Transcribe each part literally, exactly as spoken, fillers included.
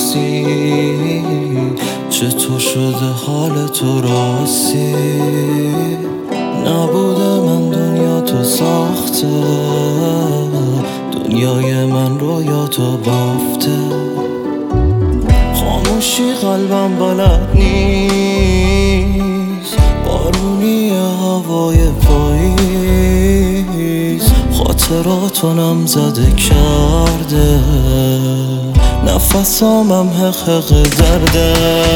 نیستی، چطور شده حال تو راستی؟ نبوده من دنیا تو ساخته، دنیای من رویا تو بافته. خاموشی قلبم بلد نیست، بارونی هوای پاییز خاطراتو نم زده کرده، نفسامم حقق درده.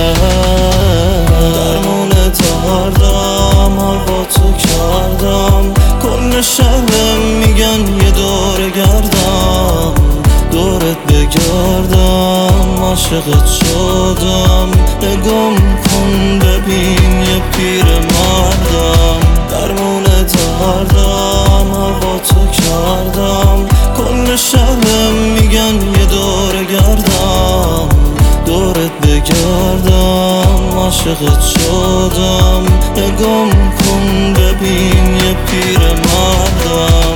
درمون تردم هوا تو کردم، کل شهرم میگن یه دور گردم، دورت بگردم عاشقت شدم. نگم کن ببین یه پیر مردم، درمون تردم هوا تو کردم، کل شهرم میگن یه دور گردم، دورت بگردم عاشقت شدم. نگم کن ببین یه پیر مردم،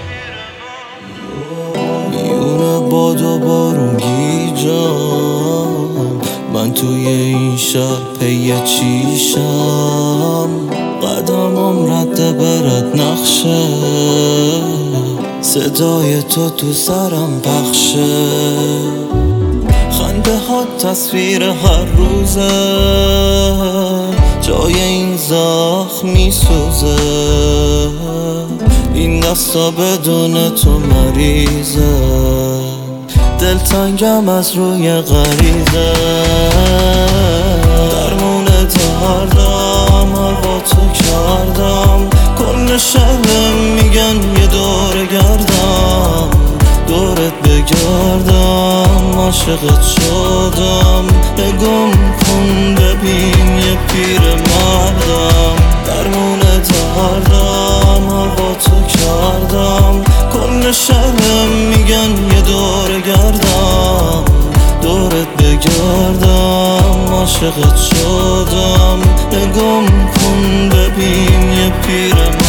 میونه باد و بارون گیجم، من توی این شهر پی چیشم. قدمم رد برد نقشه، صدای تو تو سرم پخشه. خنده ها تصویر هر روزه، جای این زخم میسوزه. این دستا بدون تو مریضه، دلتنگم از روی غریزه. درمون تردم هوا تو کردم، کل شهرم میگن یه دور گردم، دورت بگردم عاشقت شدم. نگم کن ببین یه پیر مردم، درمون تردم هوا تو کردم، کل شهرم میگن یه دور گردم، دورت بگردم عاشقت شدم. نگم کن ببین یه پیر مردم.